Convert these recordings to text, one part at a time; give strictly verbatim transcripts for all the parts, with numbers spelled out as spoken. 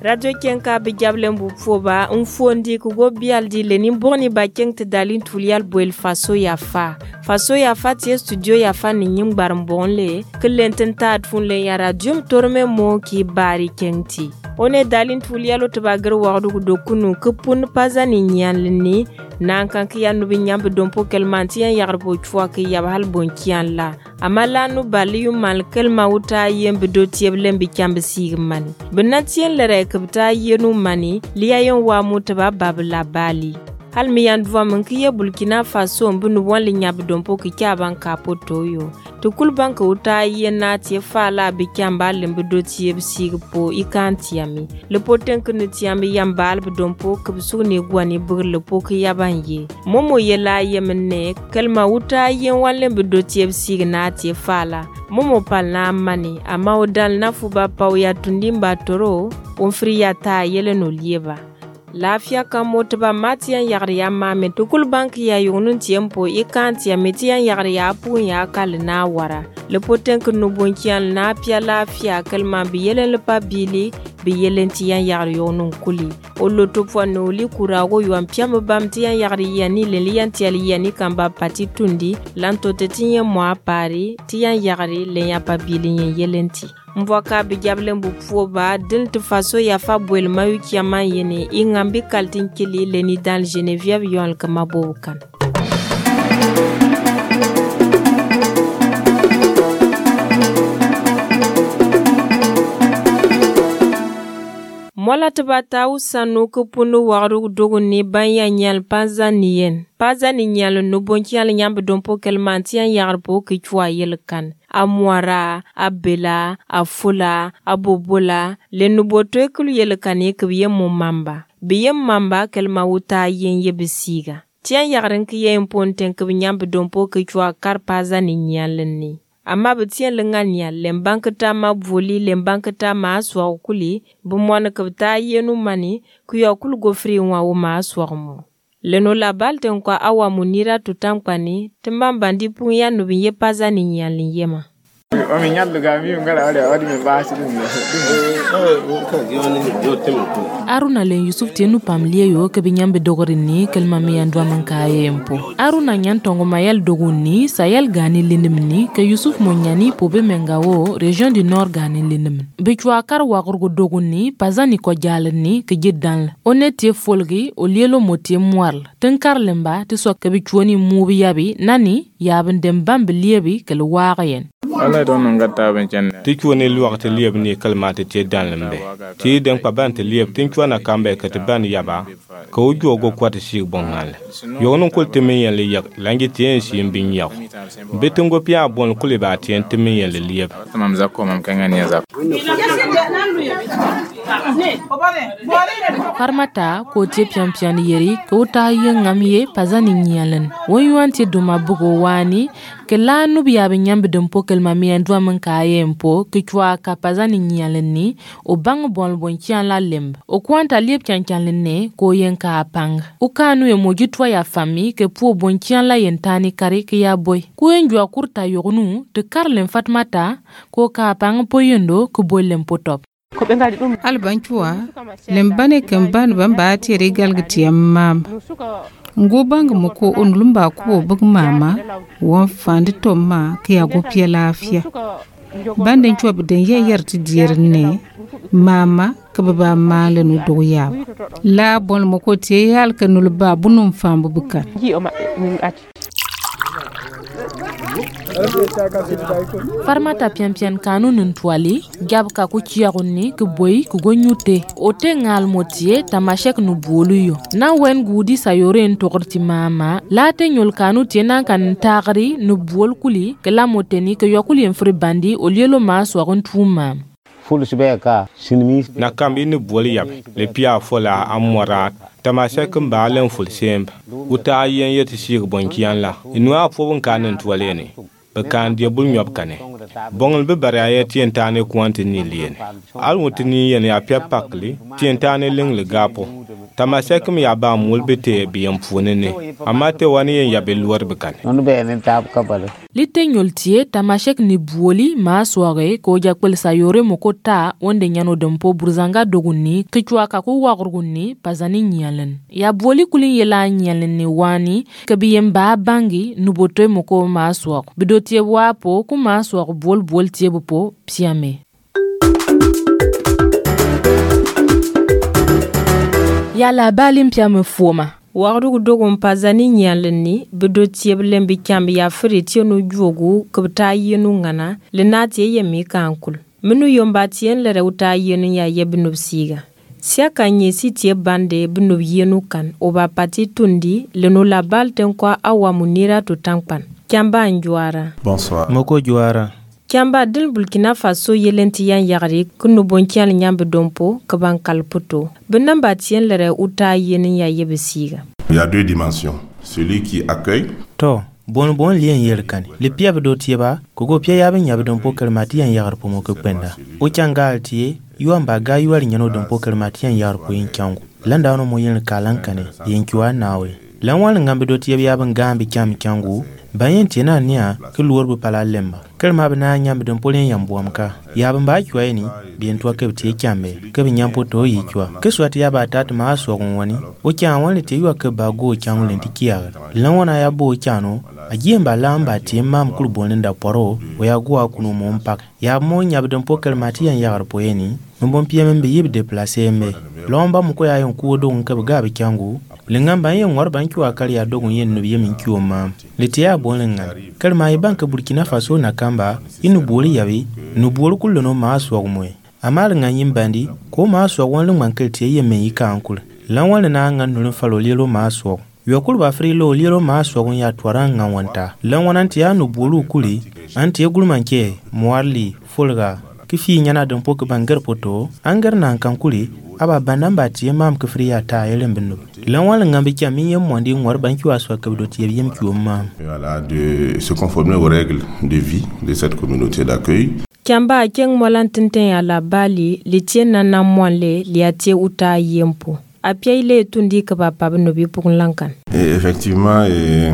Radio Kenka be jablembu foba un fondi ku go bialdi le ni boni ba kent dalin tulial boel faso ya fa faso ya fa tie studio ya fa ni nyim barmbonle klenten tad fun le ya radio torme mo ki bari kenti one dalin tulial to bagar wadu do kunu kupun pazani nyan ni nan kan ki yanu bi nyambe dompo kelmanti yan yarbo chwa ki yabhal bon kian la amala nu baliyu mal kelma uta yembe do tieblem bi kambe sigman benatien le rekbta yenu mani liayon wa mutaba babla bali hal mi yan dwa man ki Burkina Faso mbunu wali nyab dompo ki kyaban kapoto yo to kul banka uta yena tie fala bi kyamba lembe do tieb sigpo ikantiami le poten kunu tiami yambal bi dompo kubsu ne gwani bur le pok yaban ye momo yela yemne kelma uta yen wale bi do tieb signa tie fala momo palna mani ama odal na fuba pawya tundimba toro on friya ta yele no lieba lafia kamot ba matian yagriya mame tukul banki ya yunun tiempo ikanti ya metian yagriya pu ya kalna wara le poten kunu bonkian na pia lafia kalma biyelen le pabili biyelen tian yagri yonun kuli olo topwa no li kurago yuan piam bam tian yagri yani le lian tiali yani kamba pati tundi lanto tetinye mo apari tian yagri le ya pabili yelenti Mwaka bijablen bu foba dil te faso ya fa bwel mayu kiaman yene ingambi kaltin kili leni dal Geneviève yon kama bokan. Mola tabata usanu kupunu waru dogo ni banya nyal paza niyen. Paza ni nyal no bonkial nyambe dompo kelmantian yarbo ki chwa yelkan. Amwara, abela, afula, abobola, le nuboto ekulu yelkani kiye mumamba. Biye mamba kelma uta yen yebisiga. Tian yaren ki yen ponten ki nyambe dompo ki chwa kar paza ni nyal ni. Amma betien lengania lembankata ma voli lembankata ma aswa ukuli bumwana kabta yenu mani kuya ukulu gofri wa uma aswa mu leno la balte kwa awa munira tutamkwani tembambandi punya nubiye paza ni nyali yema Omi nyallu ga mi ngala ale wadi me baasi dum Aruna len Yusuf tenu pamlie yo ke binyambe dogorini kelma mi andwa mankaye empo Aruna nyantongo mayel doguni sayel gani lindimni ke Yusuf monyani pobe mengawo region du nord gani lindim bichwa kar wagurgo doguni pazani ko jalni ke jiddan onete folgi o lielo motie moal tenkar lemba te so ke bichwoni mubi yabi nani yabin dem bambe liebi ke wagen ala don ngata ben chen tikwo ne luwa te lieb ni kalmate te dan lembe ti den pa ban te lieb tinkwa na kambe ka te ban yaba ko ujo go kwata shi bongal yo non kul te men yele yak langi te shi mbin yaw betungo pia bon kul ba te te men yele lieb tamam zakko mam kangani ya zakko Farmata ko te pian pian yeri ko ta yengamiye pazani nyalen woyuanti duma bugo wani ke la nubiya be nyambe dempo kelma mi andwa man kayempo ke chwa ka pazani nyalen ni o bang bon bon kian la lemb o kwanta liep kian kian ne ko yen ka pang o kanu e mojitwa ya fami ke po bon kian la yentani kare ke ya boy ko enjwa kurta yognu te karlen fatmata ko ka pang poyendo ko bolem potop albanchua lembane kemban bamba ti regal gti mam ngobang moko onlumba ko bug mama won fandi tomma ke yago pie lafia bande chua bden ye yerti dirne mama ke baba male no doya la bon moko ti yal kanul ba bunum fambu bukan Farmata pian pian kanu ntuali gab ka ku ciaronni ke boy ku gonyute ote ngal motie tamashek nu boluyo na wen gudi sayore ntokorti mama late nyol kanu tena kan tagri nu bol kuli ke la moteni ke yokuli enfri bandi olielo maswa ntuma na kambi ni bol yab le pia fola amwara tamashek mbalen ful semb uta yen yeti sig bonkian la inwa fobun kanen tualene kan dia bul nyob kane bongol be baraya tientane kwante ni lien al mutini yen ya pia pakli tientane ling le gapo tamasek mi ya ba mul bete biyan funene amma te wani yen ya beluwar bikan non be ne tab kabale lite nyoltie tamashek ni buoli ma soare ko jakpel sayore mokota wonde nyano dempo burzanga dogunni kichwa ka ko wagurgunni pazani nyalen ya buoli kulin yela nyalen ni wani kabiyem ba bangi nubotoy moko ma soar bidotie wapo ku ma soar bol bol tie bopo piame ya la balim piame foma wagdu dogon pazani nyalni bido tieblem bi kyam ya friti no jogu kubta yenu ngana lenati yemi kankul minu yomba tien le reuta yenu ya yebnu siga sia kanye sitie bande binu yenu kan oba pati tundi leno la balten kwa awa munira to tankpan kyamba njwara bonsoir moko jwara kyamba dil Burkina Faso yelenti yan yagri kunu bonkyal nyambe dompo kaban kalputo binamba tien lere uta yenen ya yebesiga. Il y a deux dimensions, celui qui accueille to bon bon lien yerkan le piave do tieba kogo pia yabe nyabe dompo kalmati yan yagar pomo ko penda o changal tie yuamba ga yuwar nyano dompo kalmati yan yagar po yin kyangu landa no mo yin kalankane yin kiwa nawe lanwal ngambe do tiebe yabe ngambe kyam kyangu bayen tina nia ke luor bu pala lemba kelma bana nyambe don polen yambuamka yaba ba kywa ni bien to ke tie kyambe ke nyampo to yi kywa ke swati yaba tat ma so woni o kyan woni te ywa ke ba go kyan len tikia lan wona ya bo kyano ajemba lamba tie mam kul bonen da poro o ya go akunu mo mpak ya mo nyabe don pokel matiyan yagar poyeni mbon piembe yib déplacer me lomba mu ko ya yon ku do nka ga be kyangu lingamba yen war banki wa kali ya dogon yen no yemin kiwo ma litiya bolenga kalma yi banka Burkina Faso na kamba inu boli yawi nu boli kullo no ma so gumwe amal nga yimbandi ko ma so won lung mankel tie yemen yi kankul lan wala na nga no falo lelo ma so yokul ba fri lo lelo ma so gon ya twara nga wanta lan wananti ya nu bolu kuli anti e gulmanke moarli fulga kifi nyana don pok bangar poto angar na kankuli aba banamba tie mam ke fri ya ta yelen binu lan wala ngambe kyami yem mondi ngor banki waso ka do tie yem kiwo mam voilà de se conformer aux règles de vie de cette communauté d'accueil. Kyamba keng molantinten ya la bali litien na na monle liatie uta yempo apia ile tundi ka papa no bi pour lankan. Et effectivement et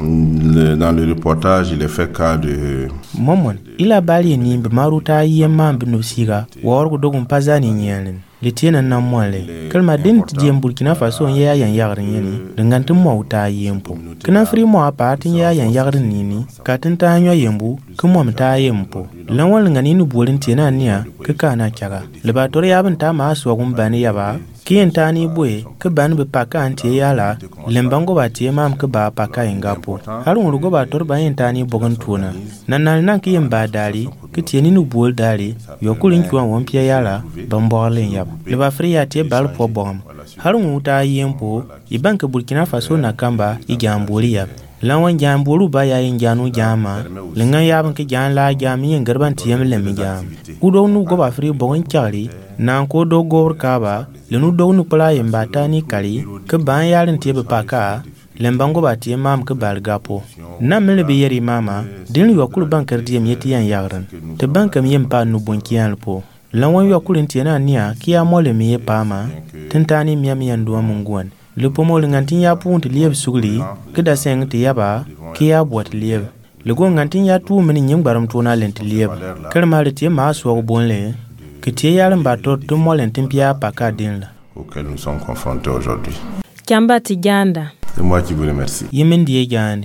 le, dans le reportage il est fait cas de momon ila bali ni be maruta yemma binu siga worgo dogun pazani nyelen litien na monle kalma din tiem Burkina Faso ya yan yagrin yeni dangantin mauta yempo kana fri mo apatin ya yan yagrin nini katin ta hanyo yembu kuma mta yempo lan wal ngani nu bolin tina niya ka kana kyaga libator ya bin ta ma so gun bani ya ba kiyen tani boy ka ban be paka anti yala lembango ba tie mam ka ba paka ingapo harun rugo ba tor ba yen tani bogon tuna nan nan nan kiyen ba dali ka tie ni nu bol dali yokulin kiwan won pia yala bambolen yab le ba fri ya tie bal po bom harun uta yempo ibanka Burkina Faso na kamba igamboli yab lawan jambolu ba yayin janu jama lingan yabin ka jan la jami yin garban tiyam lemi jam udo nu go ba fri bogon kyari nan ko do gor kaba lenu do nu pla yin batani kali ka ban yarin tibe paka lembango ba tiye mam ka balgapo na mele be yeri mama din yo kul bankar diem yeti yan yagran te bankam yem pa nu bonkiyan po lawan yo kulin tiyana niya kiya mole mi pama tentani miam yan do mungwan le pomo ngantin ya punti lieb sugli kida seng ti yaba kiya bot lieb le go ngantin ya tu min nyim baram tuna lent lieb kalma le ti ma so bonle que ti yaram ba to to molen timpia paka din la auquel nous sommes confrontés aujourd'hui. Kyamba Tiganda. C'est moi qui vous remercie. Yemen die gandi.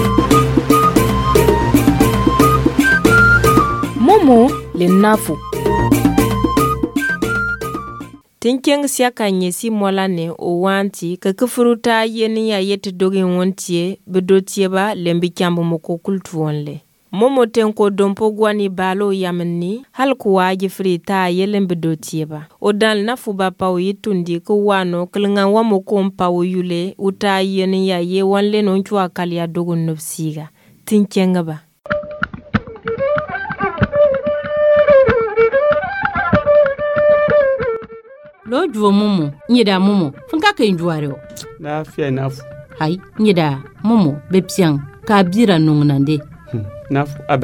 Momo le nafu. Tinkeng siaka nyesi molane o wanti ka kufuruta yeni ya yeti dogin wontie bedotie ba lembi kyambo moko kultu wonle. Momo tenko dompo gwani balo yamenni hal kuwaji frita yelen bedotie ba. O dal nafu ba pawo yitundi ko wano klinga wamo ko mpawo yule uta yeni ya ye wanle non chwa kalia dogon nofsiga. Tinkenga ba. Lo juo momo nyeda momo funka ka njuare o na fia nafu hai nyeda momo bepsiang ka bira nungnande hmm. nafu abani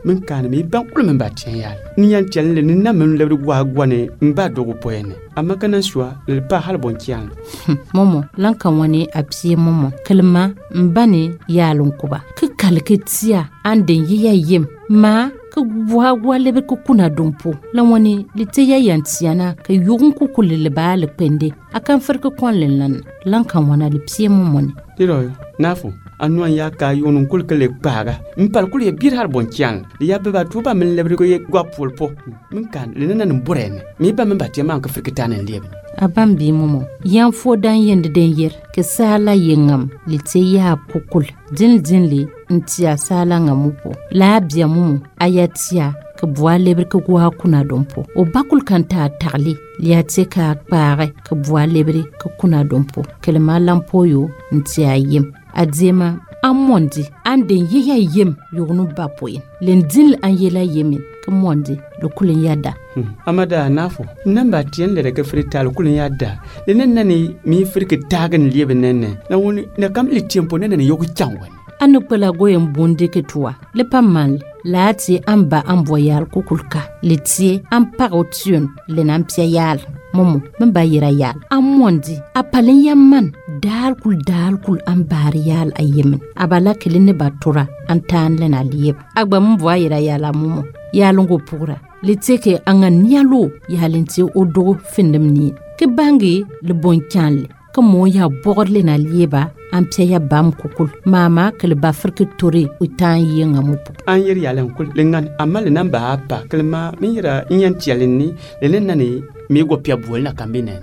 min kan mi ban kul min ba tiyan yal ni yan tiyan le ni na min le gwa gwane mba dogo poene amma kana shwa le pa hal bon tiyan momo lan kan wani absi momo kalma mbane yalun kuba ka kalkitiya an den yiya yim ma ka gwa gwa lebe ko kuna dompo lan wani litiya yantiana ka yugun ku kulile ba le pende akan farka kon lan lan kan wana lipsi momo ne diro nafu anu ya ka yonun kul kele paga mpal kul ye bir har bon tian ya be ba tuba min lebre ko ye gwa pulpo min kan le nan mburene mi ba min ba tiama ka frikitane lebe aban bi momo yan fo dan yende den yer ke sala yengam lite ya kukul din dinli ntia sala ngamupo la bia momo ayatia ka bwa lebre ko gwa kuna dompo o bakul kanta tarli liate ka pare ka bwa lebre ko kuna dompo kelma lampoyo ntia yem adema amondi anden yeya yem yognu bapoyin lendil an yela yemin kamondi lokulin yada hmm. amada nafo namba tien le ka frita lokulin yada le nani mi frika tagan liebe nene na woni na kam le tempo nene yogu changwan anu pala goyen bonde ke toi le pamal lati amba amboyal kukulka letie amparotion le nampia yal momo mba yira yal amondi apalen yamman dal kul dal kul ambari yal ayemen abala keline batura antan le na lieb agba mbo yira yal momo yalongo pura leteke angan yalo yalenti odo findemni ke bangi le bonchanle kamo ya borle na lieba ampia ya bam kukul mama kele bafrke tori utan yenga mupu an yer yalen kul lengan amal namba apa kelma mira inyan tialini lenani mi go pia bolna kambine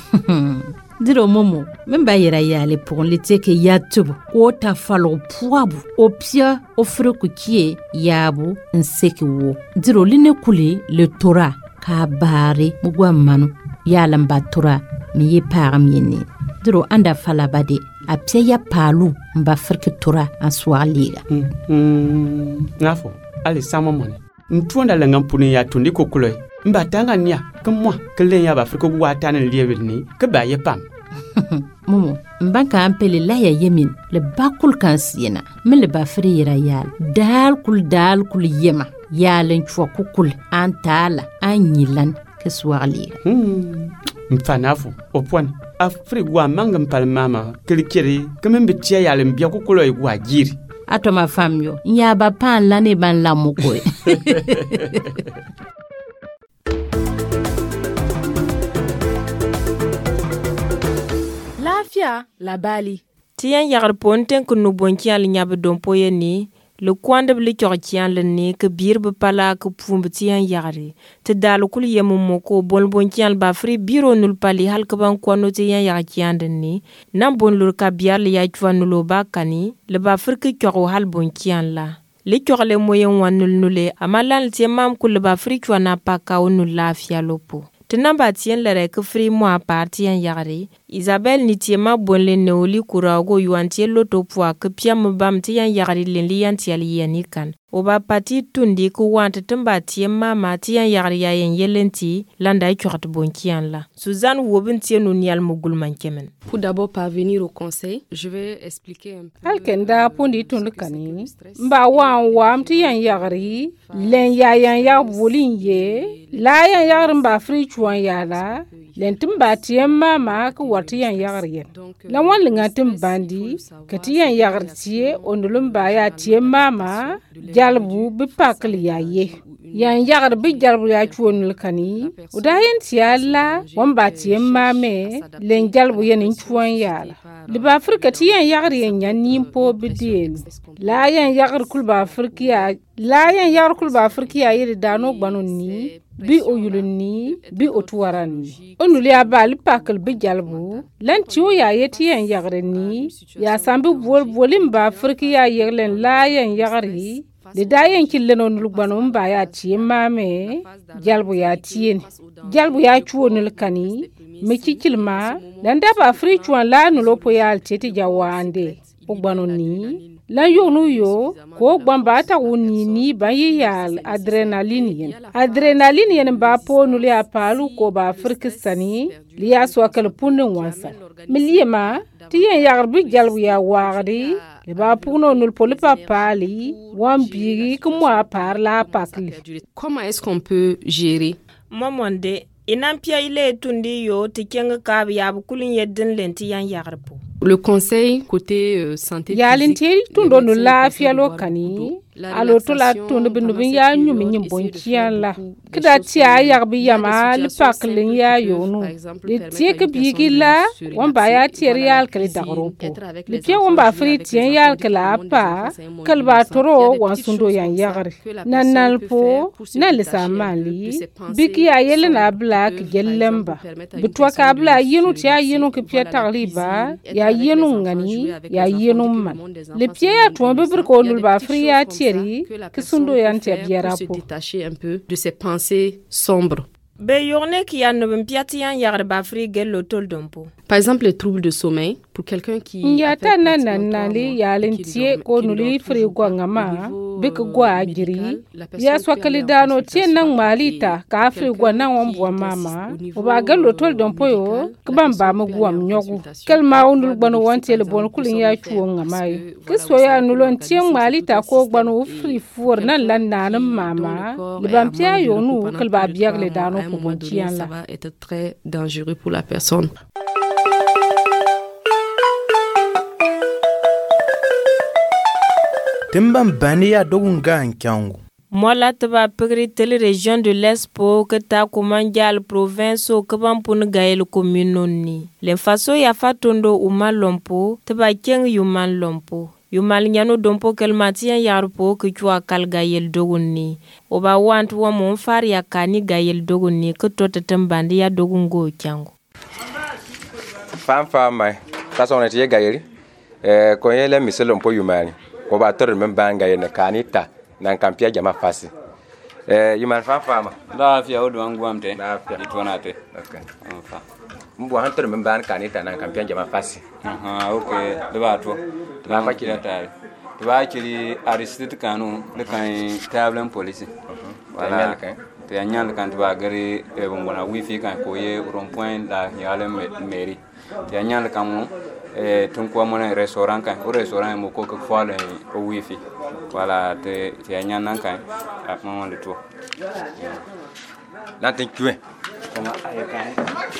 diro momo memba yera yale pour leteke ya tubu o ta falo puabu o pia o frku kie yabu nseki wo diro line kule le tora ka bare mugwa manu yala mbatura mi yepam yeni diro anda fala bade a pia ya palu mba frke tora aswaliga mm, mm, ngafo ali sama mone ntuonda lenga mpuni ya tundi kokuloy mba tanga nya kemwa kelen ya ba frke watana liebe ni ke ba yepam momo mbanka ampele la ya yemin le bakul kansina min le ba fri yira yal dal kul dal kul yema yalen chwa kukul antala anyilan ke swali hmm mfanafu opwan afrigwa mangam palmama kilikiri kemen bitia yalen biya kukulo igwa jiri atoma famyo nya ba pan la ne ban la moko Lafia labali tiyan yagar ponten kunu bonkian li nyabe dompo yeni le kwande bli chortian le ne ke birbe pala ke pumb tiyan yagari te dal kul yemu moko bon bonkian ba fri biro nul pali hal ke ban kwano tiyan yagian den ni nam bon lur ka biar li ya chwanulo ba kani le ba fri ke choro hal bonkian la le chorle moyen wanul nule amalan tiemam kul ba fri chwana pa ka onul lafia lopo tenamba tien lere ke fri mo apartien yagari Isabelle nitiema bonle neoli kurago yuantie loto poa ke pia mbam tian yagari lenli yantiali yanikan oba pati tundi ku wante tamba tiema ma tian yagari ya yen yelenti landa ichort bonkian la Suzanne wobin tienu nial mugul mankemen. Pour d'abord parvenir au conseil, je vais expliquer un peu. Alkenda pundi tunu kani mba wan wam tian yagari len ya yan ya bolin ye la yan yagari mba fri chuan yala len timba tiema ma ku watiyan yagaryen la wan lingatim bandi katiyan yagartie onulum ba ya tiema ma jalbu bi pakli ya ye yan yagar bi jalbu ya chuonul kani udayen tiala wan ba tiema me len jalbu yenin chuon yala liba afrika tiyan yagaryen yan nimpo bidien la yan yagar kulba afrika la yan yagar kulba afrika yiri dano gbanonni bi oyuluni bi otuwarani onuli abali pakal bi jalbu lantiyo ya yeti yan yagreni ya sambi bol bolim ba afrika ya yeglen la yan yagri de dayen killen onul gbanu mba ya tiye mame jalbu ya tiyen jalbu ya chuonul kani meki kilma landa ba afrika chuan la nulopo ya alteti jawande ogbano ni la yonu yo ko gbamba ta woni ni ba yal adrenaline yen adrenaline yen ba po nu le apalu ko ba frikistani liya so kal punin wansa miliyema tiyen yarbi jalbu ya wagdi le ba puno nul poli papali wan bigi ko mo par la pakli. Comment est-ce qu'on peut gérer mamonde inampia ile tundi yo tikenga ka ya bukulin yedden lenti yan yarbu. Le conseil côté euh, santé yalintel tundo no lafiya lokani alo to la tundo bin bin ya nyumi nyim bonkiya la kida tiya yarbi yama le paklin ya yonu le tie ke bigi la wan ba ya tier yal kale dagropo le pia wan ba fri tien yal kala pa kalba toro wan sundo yan yagre nanal po na le samali bigi ya yele na black gelemba bitwa ka bla yinu tiya yinu ke pia tagliba ya yenu ngani ya yenu man le pia ya tuwa bibir ko nul ba fri ya tieri que sundo ya ntia biara po détacher un peu de ces pensées sombres. Be yorne ki ya no mpiati yan yagre ba fri gel lotol dompo. Par exemple, les troubles de sommeil, pour quelqu'un qui... Ya ta na na na li ya lentie ko nuli fri gwa ngama bik gwa agiri ya swakali dano tie nang malita ka fri gwa na wombwa mama o ba gel lotol dompo yo kbamba mu gwa mnyogu kelma undul gbano wantie le bon kulin ya chuo ngama yo kiso ya nulon tie malita ko gbano fri fur nan lan nan mama le bampia yo nu kelba biag le dano ko bon tien la. Ça va être très dangereux pour la personne. Timbam bania dogunga nkangu. Mola taba pegri tele région de l'Espo que ta kumanjal province o kaban pun gael communoni. Le faso ya fatondo umal lompo taba keng yuman lompo. Yumal nyano dompo kelmatian yarpo que tu a kal gael doguni. Oba want wa mon far ya kani gael doguni que tota tembandi ya dogungo kyangu. Fam fam mai. Faso na tie gael. Eh ko yele miselo mpo yumani. Ko ba tor men banga yene kanita nan kampia jama fasi eh yuman fa fama la fiya odo wangu amte la fiya itwanate okay fa mbo han tor men ban kanita nan kampia jama fasi aha okay de ba to la fa kila tare de ba kili aristide kanu le kan tablen police wala te anyal kan de ba gari e bona wifi kan ko ye rond point la yale mairie te anyal kan mo eh tun ko mo restaurant kan o restaurant mo ko ko fale o wifi voilà te te anya nan kan a moment de tout la te tué comment ay kan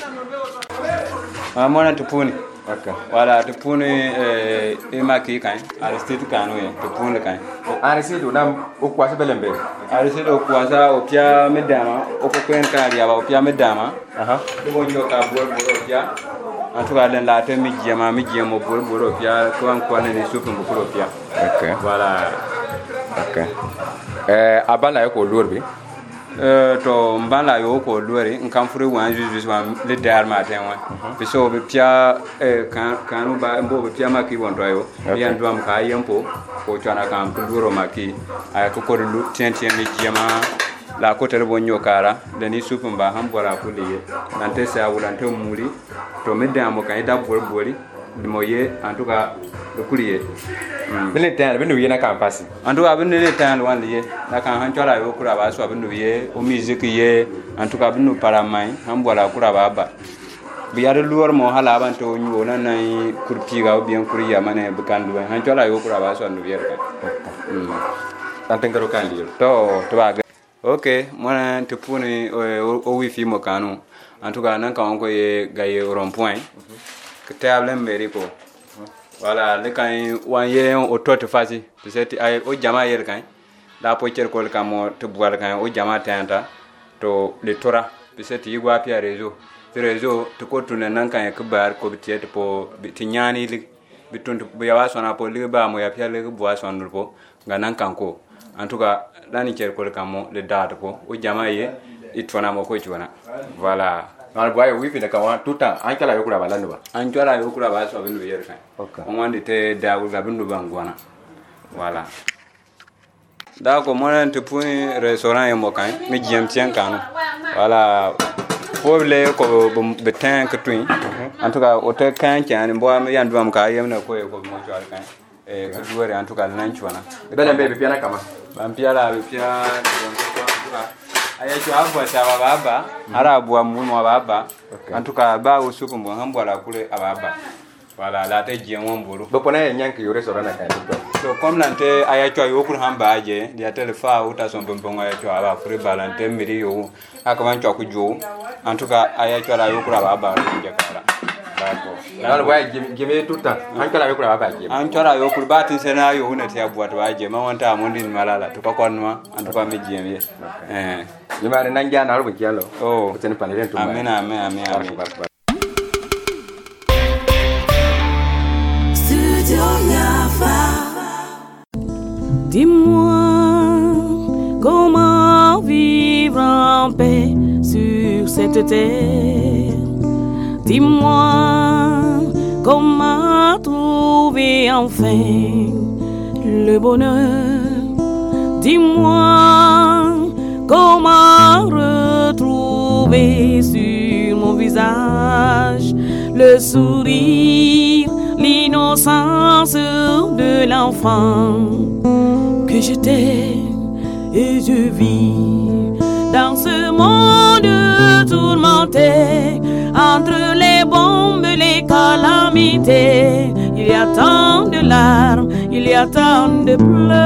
ah mo na tupuni okay voilà tupuni eh e maki kan aristide kan o tupuni kan aristide na o kwasa belembe aristide o kwasa o pia medama o ko kwen kan ya ba o pia medama aha do nyo ka bo bo o pia en tout cas la te mi jema mi jemo bo bo o pia ko an ko ne supu bo o pia okay voilà okay eh abala ko lorbi euh to mbala yo ko lori nkam fure wan juju wan le dar matin wan biso be pia eh kan kanu ba mbo be pia maki won doyo yan duam ka yempo ko chana kam duro maki ay ko ko lu tien tien mi jema la ko tere bonyo kara deni supu mba ham bora ko liye nante sa wulante muri to medamo kan da bor bori moye en tout cas le courrier bene tan bene yena kan passi en tout cas bene tan wan liye na kan han tora yo kura ba so bene ye o musique ye en tout cas bene para mai ham bora kura ba ba biya de luor mo hala ban to nyu na nay kurpi ga bien kuriya mane bukan du han tora yo kura ba so no yer ka tan tengaro kan liyo to to ba okay mona te puni o wifi mo kanu en tout cas nan kan ko ye gaye rond point que table mairie ko voilà le kan wan ye o tote fasi peut-être ay o jama yer kan la po cer ko le kamo to boal kan o jama tanta to le tora peut-être yigwa pia réseau te réseau to ko tunen nan kan ke bar ko peut-être po tinyani li bitun to ya waso na po li ba mo ya pia le bo waso ndur po nganan kan ko en tout cas dani cer ko le kamo le date ko o jama ye itwana mo ko itwana voilà na boy wifi de kawan tout temps an kala yokura ba lanu ba an kala yokura ba so binu yer kan okay on wande te dagu ga binu bangwana voilà da ko mo nan te puni restaurant e mo kan mi jiem tien kanu voilà pour le ko betin que twin en tout cas o te kan kan bo am yan duam ka yem na ko e ko mo jwal kan e ko duore en tout cas nan chwana bele be piana kama bam piala be pia aya chwa bo sa baba ara bo mu mo baba en tout cas ba o suku mo hambo la kule ababa voilà la te jien won bolo bo pona nyank yo restaurant na kan so comme lante aya chwa yo kur hamba je dia telefa o ta son bonbon aya chwa ba free balante miri yo akaman chwa ku jo en tout cas aya chwa la yo kur ababa je kala d'accord alors ouais geme tout temps an kala yo kur ababa je an chwa yo kur batin sena yo ne te abuat wa je ma wonta mo ndin malala to ko konma en tout cas me jiem eh yimare nan jana ro kialo oh tene panelen to amen amen amen amen Dis-moi comment vivre en paix sur cette terre. Dis-moi comment trouver enfin le bonheur. Dis-moi comment retrouver sur mon visage le sourire, l'innocence de l'enfant que j'étais et je vis dans ce monde tourmenté entre les bombes et les calamités. Il y a tant de larmes, il y a tant de pleurs,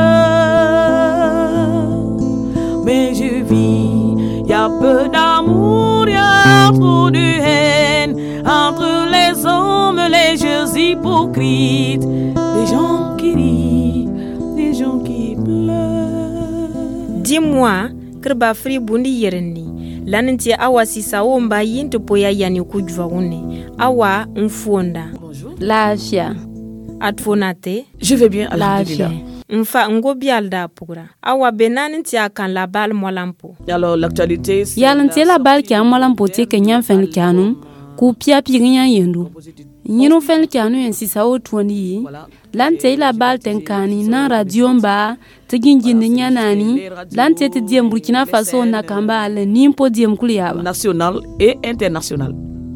mais je vis. Il y a peu d'amour, il y a trop de haine entre les hommes, les jeux hypocrites, des gens qui rient, des gens qui pleurent. Dis-moi, Krba Free Bundi Yerendi, Lanentia Awa Sisao Mba Yinto Poya Yani Kujwaune, Awa Mfonda. Lafia. Atfonate. Je vais bien, alhamdulillah. Mfa ngobialda pura. Awa benanentia kan la bal molampo. Alors l'actualité c'est Yalantia la bal qui a molampo te kenyan fen kanum, ku pia pirin yendu. Nyino fen kanu en sisao twani. Lante la bal tenkani na radio mba tegingi nyanani lante te diem Burkina Faso na kamba ale nimpo diem kuliaba national et international.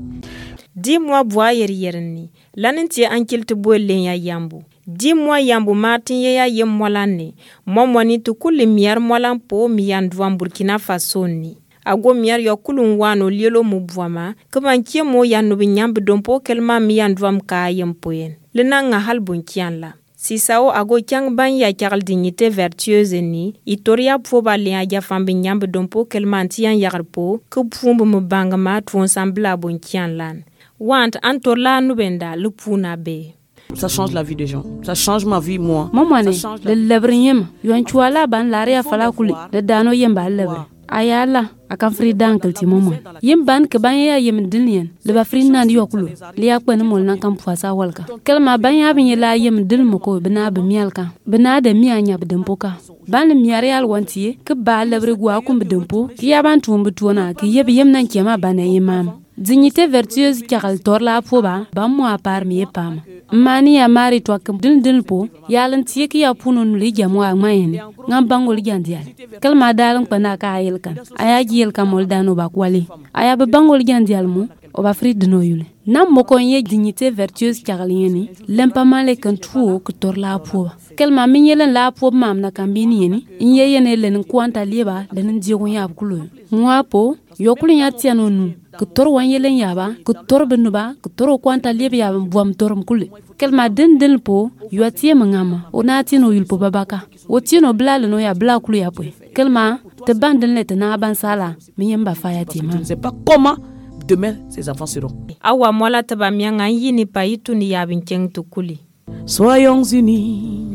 Dis-moi boire yerni lanentie ankil te bolen ya yambu. Dis-moi yambu martin ya yem molane momwani to kule miar molan po miyandwa Burkina Faso ni ago miar yo kulun wano lielo mubwama kamankie mo ya no binyambe dompo kelma miyandwa mka yempoyen lenanga halbun kianla sisao ago kyang ban ya kyal dignité vertueuse ni itoria pfoba le ya fambe nyambe dompo kelmanti yan yarpo ku pfumbu mbanga ma twon sambla bon kianlan want antorla nubenda le puna be. Ça change la vie des gens. Ça change ma vie, moi. Maman, le lebriem, yon chuala ban l'aria fala kuli, le dano yemba lebre. Ayala, akan free dankal ti maman. Yem ban ke ban ya yem dilien, le ba free nan yokulu. Li akwen mol nan kam pwasa walka. Kelma ban ya bin la yem dil moko bena be mielka. Bena de mi anya be dempoka. Ban le miare al wantie ke ba lebre gwa kum be dempo. Ki ya ban tumbu tuona ke yeb yem nan kema ban yemam. Dignité vertueuse kiakal torla foba ba mo apar mi pam mani ya mari to kam dil dil po yalan tie ki ya punon li jamu agmayen ngam bangol gandial kalma dalan pana ka ayel kan aya giel kamol dano ba kwali aya be bangol gandial mu o ba frid no yule nam mo ko ye dignité vertueuse kiakal yeni lempa male kan tuo ko torla foba kalma min yelen la foba mam na kambini yeni inye yene len kwanta liba len diego ya kulo ngwapo yokulu ya tiano nu que tor wan yelen yaba que tor benuba que tor kwanta lebe yaba buam torum kule kelma den den po yuatie mangama onati no yulpo babaka otino blal no ya bla kulu ya po kelma te bandel net na ban sala miyemba fayati ma c'est pas comment demain ces enfants seront awa mola taba mianga yini paitu ni yabin keng tukuli. Soyons unis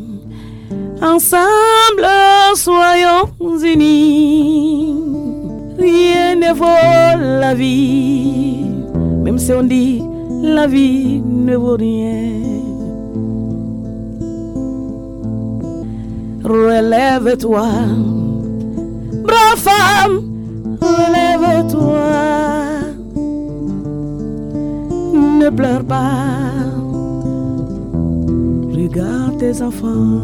ensemble, soyons unis. Rien ne vaut la vie, même si on dit la vie ne vaut rien. Relève-toi, brave femme, relève-toi. Ne pleure pas, regarde tes enfants.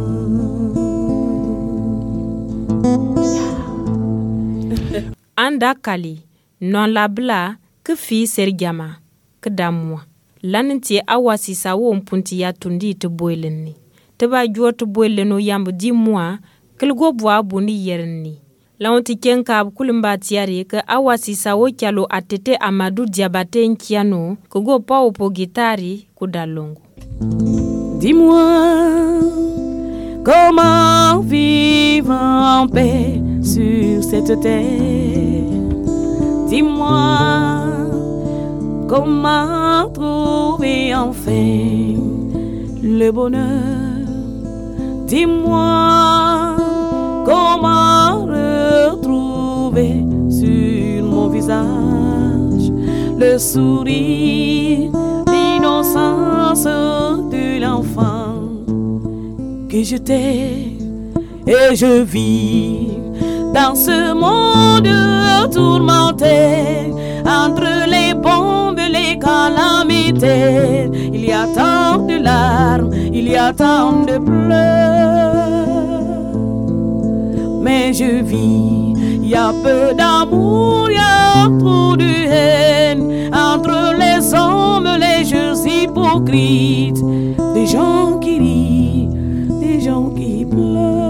Anda kali non la bla que fi sergama que damwa lanin awa sisa wo mpunti ya tundi te boilen ni te ba juo te boilen no yamb di mois kel go boa buni yerni launti kenka kulumba tiari ke awa sisa wo kyalo atete Amadou Diabaté nkiano ko go pa opo gitari kudalongo. Dis-moi comment vivre en paix sur cette terre. Dis-moi comment trouver enfin le bonheur. Dis-moi comment retrouver sur mon visage le sourire, l'innocence de l'enfant que j'étais. Et je vis dans ce monde tourmenté entre les bombes et les calamités. Il y a tant de larmes, il y a tant de pleurs. Mais je vis, il y a peu d'amour, il y a trop de haine entre les hommes, les jeux hypocrites, des gens qui rient, des gens qui pleurent.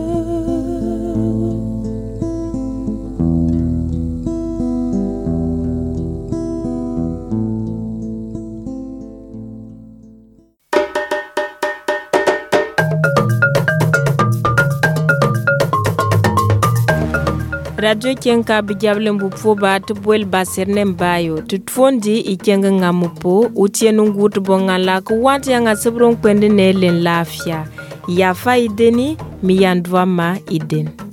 Radio Kenka bijable mbupo ba tubwel baserne mbayo tutfondi ikenga ngamupo utienu ngutu bongala ku wati yanga sebron kwende nelen lafia ya fa ideni miyandwa ma iden.